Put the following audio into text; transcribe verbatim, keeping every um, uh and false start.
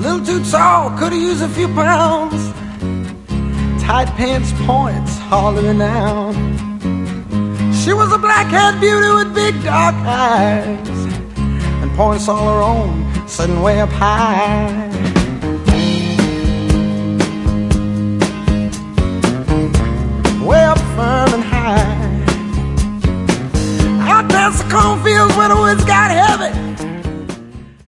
little too tall, could've used a few pounds. Tight pants points, hardly renowned. She was a black-haired beauty with big dark eyes, and points all her own, sitting way up high. Way up firm and high. Out past the cornfields where the woods got heavy,